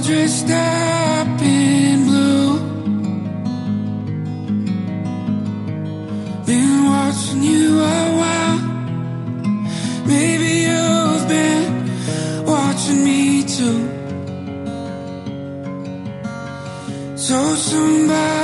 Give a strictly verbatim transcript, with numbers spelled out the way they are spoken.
dressed up in blue. Been watching you a while. Maybe you've been watching me too. So somebody